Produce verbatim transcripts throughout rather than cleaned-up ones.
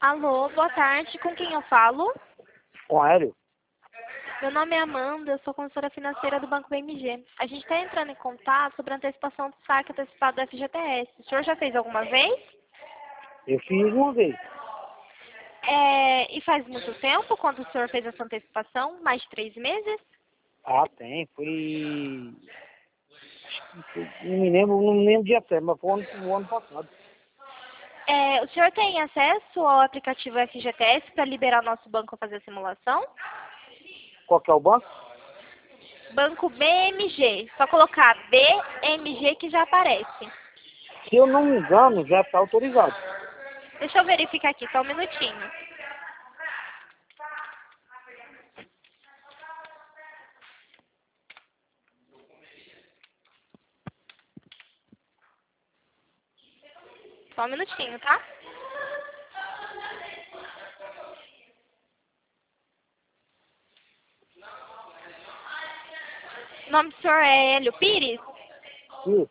Alô, boa tarde. Com quem eu falo? Com Hélio? Meu nome é Amanda, eu sou consultora financeira do Banco B M G. A gente está entrando em contato sobre a antecipação do saque antecipado do F G T S. O senhor já fez alguma vez? Eu fiz uma vez. É, e faz muito tempo quando o senhor fez essa antecipação? Mais de três meses? Ah, tem. Foi... Não me lembro, não me lembro de até, mas foi o ano, o ano passado. É, o senhor tem acesso ao aplicativo F G T S para liberar nosso banco a fazer a simulação? Qual que é o banco? Banco B M G. Só colocar B M G que já aparece. Se eu não me engano, já está autorizado. Deixa eu verificar aqui, só um minutinho. Só um minutinho, tá? O nome do senhor é Hélio Pires? Isso.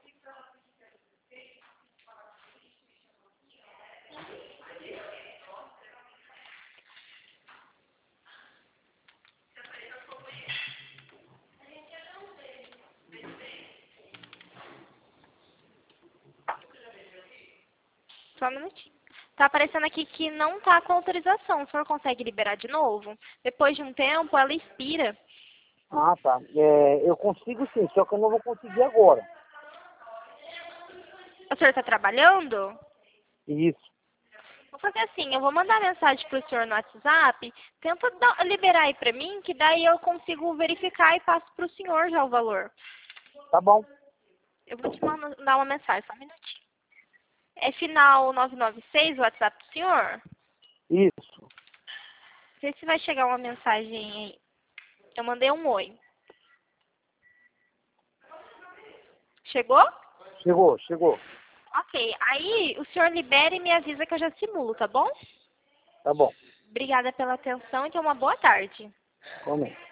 Só um minutinho. Tá aparecendo aqui que não tá com autorização. O senhor consegue liberar de novo? Depois de um tempo, ela expira. Ah, tá. É, eu consigo sim, só que eu não vou conseguir agora. O senhor tá trabalhando? Isso. Vou fazer assim, eu vou mandar mensagem pro senhor no WhatsApp. Tenta dar- liberar aí pra mim, que daí eu consigo verificar e passo pro senhor já o valor. Tá bom. Eu vou te mandar uma mensagem, só um minutinho. É final nove nove seis o WhatsApp do senhor? Isso. Vê se vai chegar uma mensagem aí. Eu mandei um oi. Chegou? Chegou, chegou. Ok. Aí o senhor libera e me avisa que eu já simulo, tá bom? Tá bom. Obrigada pela atenção e tenha uma boa tarde. Comente.